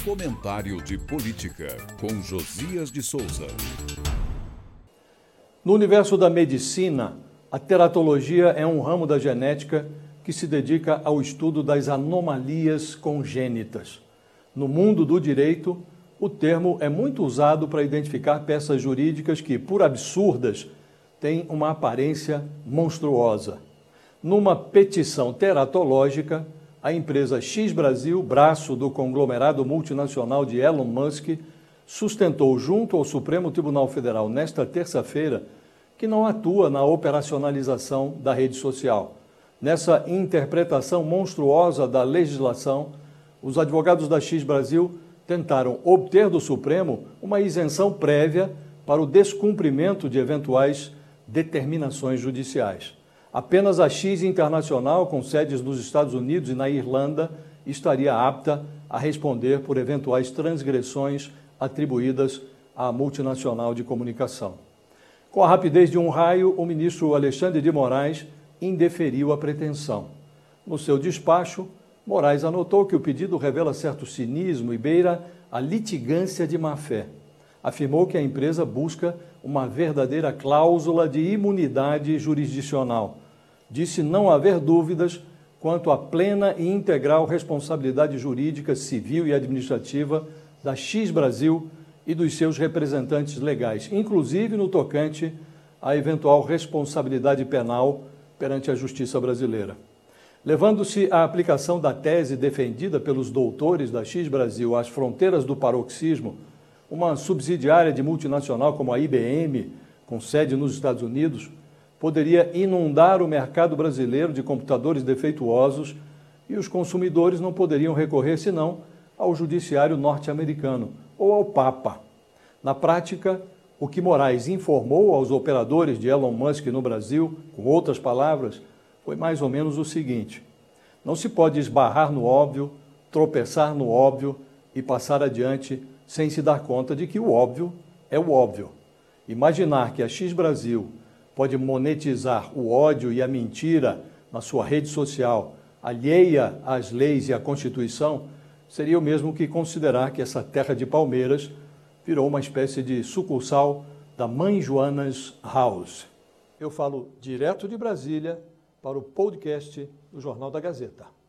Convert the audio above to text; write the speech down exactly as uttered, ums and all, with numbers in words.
Comentário de Política, com Josias de Souza. No universo da medicina, a teratologia é um ramo da genética que se dedica ao estudo das anomalias congênitas. No mundo do direito, o termo é muito usado para identificar peças jurídicas que, por absurdas, têm uma aparência monstruosa. Numa petição teratológica, a empresa X Brasil, braço do conglomerado multinacional de Elon Musk, sustentou junto ao Supremo Tribunal Federal nesta terça-feira que não atua na operacionalização da rede social. Nessa interpretação monstruosa da legislação, os advogados da X Brasil tentaram obter do Supremo uma isenção prévia para o descumprimento de eventuais determinações judiciais. Apenas a X Internacional, com sedes nos Estados Unidos e na Irlanda, estaria apta a responder por eventuais transgressões atribuídas à multinacional de comunicação. Com a rapidez de um raio, o ministro Alexandre de Moraes indeferiu a pretensão. No seu despacho, Moraes anotou que o pedido revela certo cinismo e beira a litigância de má-fé. Afirmou que a empresa busca uma verdadeira cláusula de imunidade jurisdicional. Disse não haver dúvidas quanto à plena e integral responsabilidade jurídica, civil e administrativa da X Brasil e dos seus representantes legais, inclusive no tocante à eventual responsabilidade penal perante a justiça brasileira. Levando-se à aplicação da tese defendida pelos doutores da X Brasil às fronteiras do paroxismo, uma subsidiária de multinacional como a I B M, com sede nos Estados Unidos, poderia inundar o mercado brasileiro de computadores defeituosos e os consumidores não poderiam recorrer senão ao judiciário norte-americano ou ao Papa. Na prática, o que Moraes informou aos operadores de Elon Musk no Brasil, com outras palavras, foi mais ou menos o seguinte: não se pode esbarrar no óbvio, tropeçar no óbvio e passar adiante sem se dar conta de que o óbvio é o óbvio. Imaginar que a X Brasil pode monetizar o ódio e a mentira na sua rede social, alheia às leis e à Constituição, seria o mesmo que considerar que essa terra de palmeiras virou uma espécie de sucursal da Mãe Joanas House. Eu falo direto de Brasília para o podcast do Jornal da Gazeta.